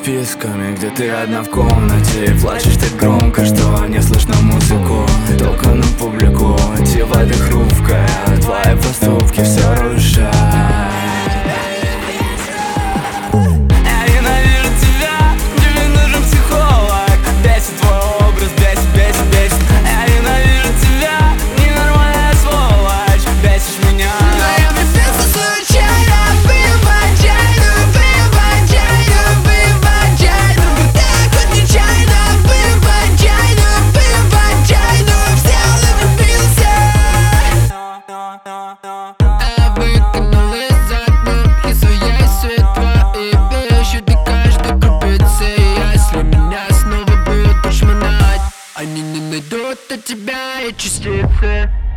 вписками, где ты одна в комнате и плачешь так громко, что не слышно музыку, только на публику. Тело ты хрупкая, твои поступки все рушат. Они не найдут от тебя и частицы.